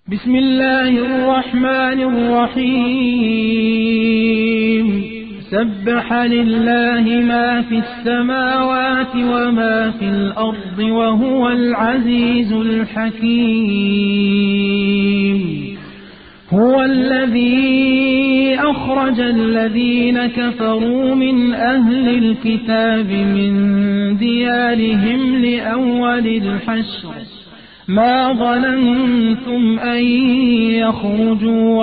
بسم الله الرحمن الرحيم سبح لله ما في السماوات وما في الأرض وهو العزيز الحكيم هو الذي أخرج الذين كفروا من أهل الكتاب من ديارهم لأول الحشر ما ظننتم أن يخرجوا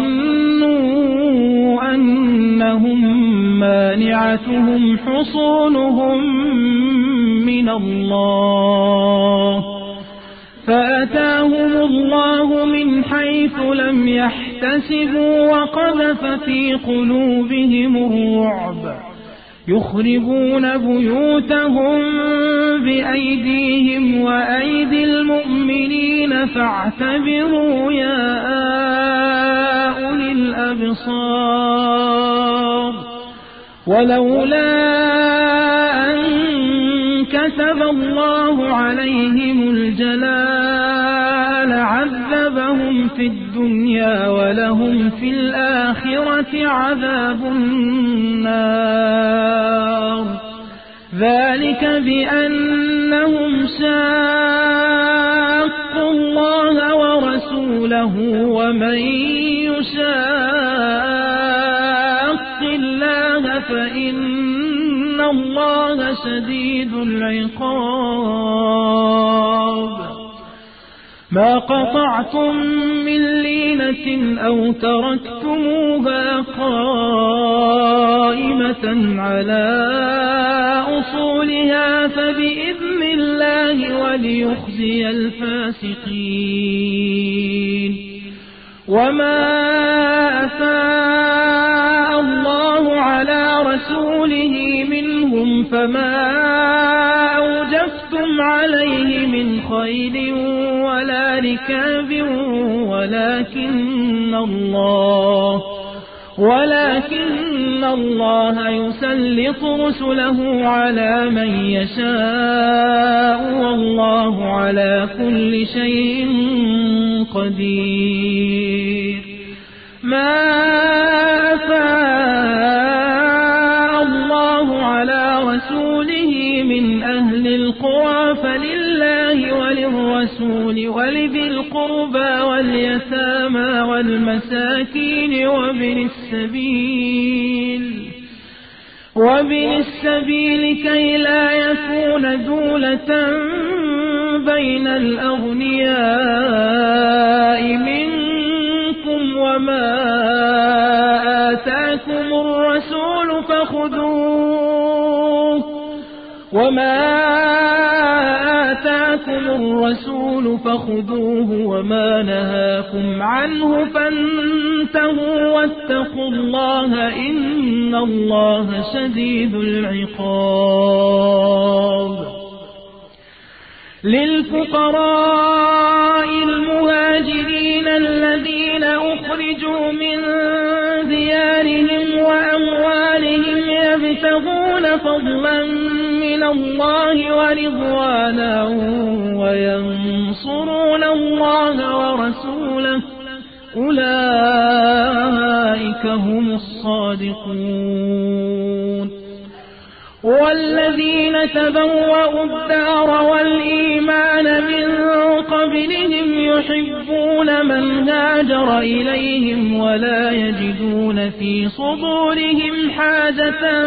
وظنوا أنهم مانعتهم حصونهم من الله فأتاهم الله من حيث لم يحتسبوا وقذف في قلوبهم الرعب يخربون بيوتهم بأيديهم وأيدي المؤمنين فاعتبروا يا أولي الأبصار ولولا أن كتب الله عليهم الجلاء لعذبهم في الدنيا ولهم في الآخرة عذاب النار ذلك بأنهم شاقوا الله ورسوله ومن يشاق الله فإن الله شديد العقاب ما قطعتم من لينة أو تركتموها قائمة على أصولها فبإذن الله وليخزي الفاسقين وما أفاء الله على رسوله منهم فما أوجفتم عليه من خيل ولا ركاب ولكن الله يسلط رسله على من يشاء والله على كل شيء قدير ما أفاء الله على رسوله من أهل القرى فلله وللرسول ولذي القربى واليتامى والمساكين وابن السبيل كي لا يكون دولة بين الأغنياء منكم وما آتاكم الرسول فخذوه وما نهاكم عنه فانتهوا واتقوا الله إن الله شديد العقاب للفقراء المهاجرين الذين أخرجوا من ديارهم وأموالهم يبتغون فضلا من الله ورضوانا وينصرون الله ورسوله أولئك هم الصادقون والذين تبوأوا الدار والإيمان من قبلهم يحبون من هاجر إليهم ولا يجدون في صدورهم حاجة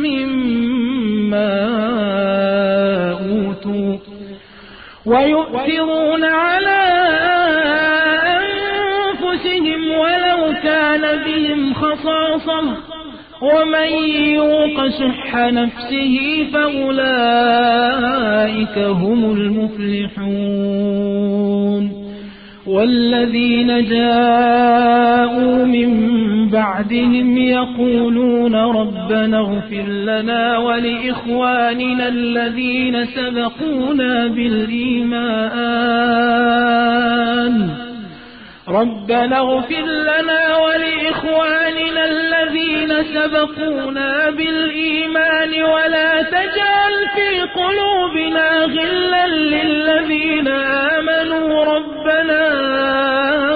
مما أوتوا ويؤثرون على أنفسهم ولو كان بهم خصاصة ومن يوق شح نفسه فأولئك هم المفلحون والذين جاءوا من بعدهم يقولون ربنا اغفر لنا ولإخواننا الذين سبقونا بالإيمان ربنا اغفر لنا ولإخواننا الذين سبقونا بالإيمان ولا تجعل في قلوبنا غلا للذين آمنوا ربنا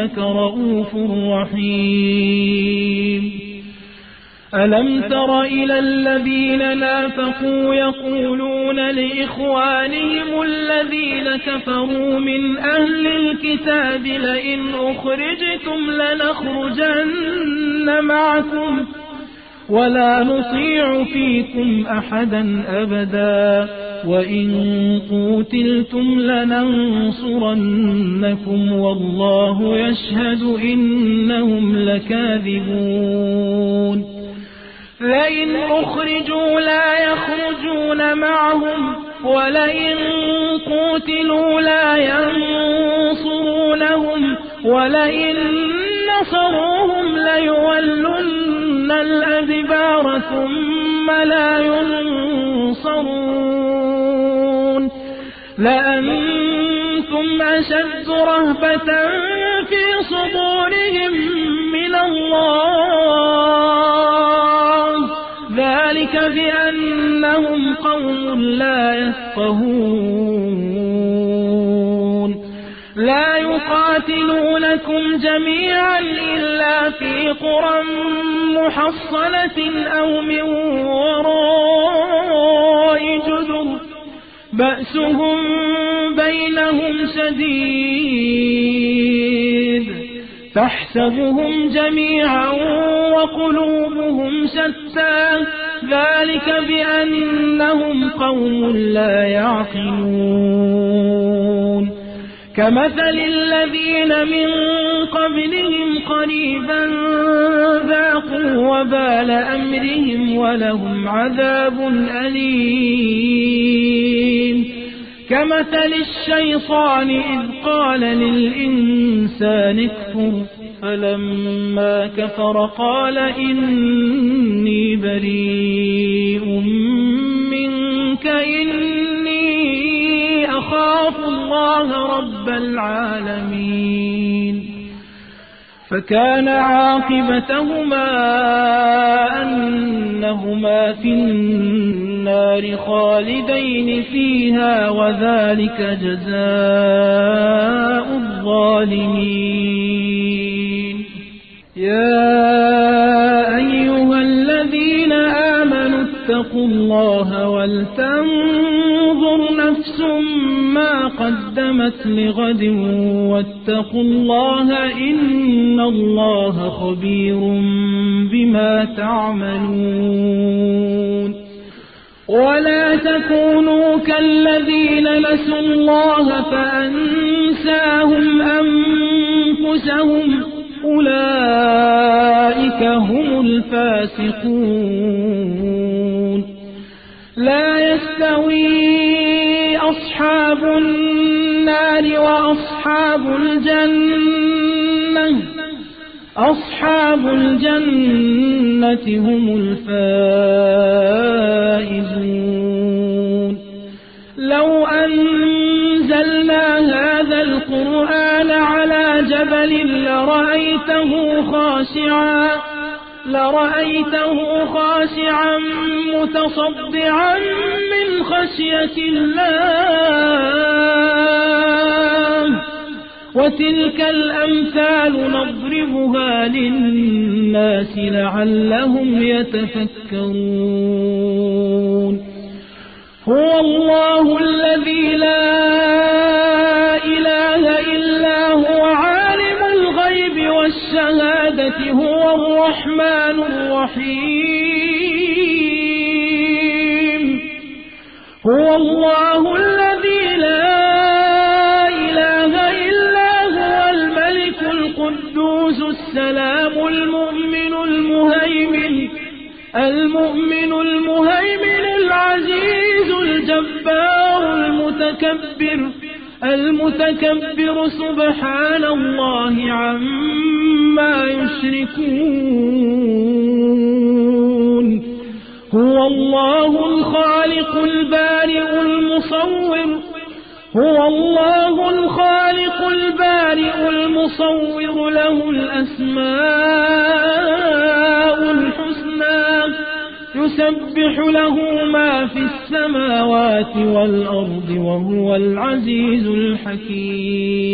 إنك رؤوف رحيم ألم تر إلى الذين نافقوا يقولون لإخوانهم الذين كفروا من أهل الكتاب لئن أخرجتم لنخرجن معكم ولا نطيع فيكم أحدا أبدا وإن قوتلتم لننصرنكم والله يشهد إنهم لكاذبون لئن أخرجوا لا يخرجون معهم ولئن قوتلوا لا ينصرونهم ولئن نصروهم ليولن الأدبار ثم لا ينصرون لأنتم أشد رهبة في صدورهم من الله ذلك بأنهم قوم لا يفقهون لا يقاتلونكم جميعا إلا في قرى محصنة أو من وراء جدر بأسهم بينهم شديد تحسبهم جميعا وقلوبهم شتى ذلك بأنهم قوم لا يعقلون كمثل الذين من قبلهم قريبا ذاقوا وبال أمرهم ولهم عذاب أليم كمثل الشيطان إذ قال للإنسان اكفر فلما كفر قال إني بريء منك إني أخاف الله رب العالمين فكان عاقبتهما أنهما في النار خالدين فيها وذلك جزاء الظالمين يا أيها الذين آمنوا اتقوا الله ولتنظر نفس ما قدمت لغد واتقوا الله إن الله خبير بما تعملون ولا تكونوا كالذين نسوا الله فأنساهم أنفسهم أولئك هم الفاسقون لا يستوي أصحاب النار وأصحاب الجنة أصحاب الجنة هم الفائزون لو أنزلنا هذا القرآن على جبل لرأيته خاشعا متصدعا من خشية الله وتلك الأمثال نضربها للناس لعلهم يتفكرون هو الله الذي لا إله إلا هو عالم الغيب والشهادة هو الرحمن الرحيم هو الله الذي لا إله إلا هو الملك القدوس السلام المؤمن المهيمن العزيز الجبار المتكبر سبحان الله عما يشركون هو الله الخالق البارئ المصور له الأسماء الحسنى يسبح له ما في السماوات والأرض وهو العزيز الحكيم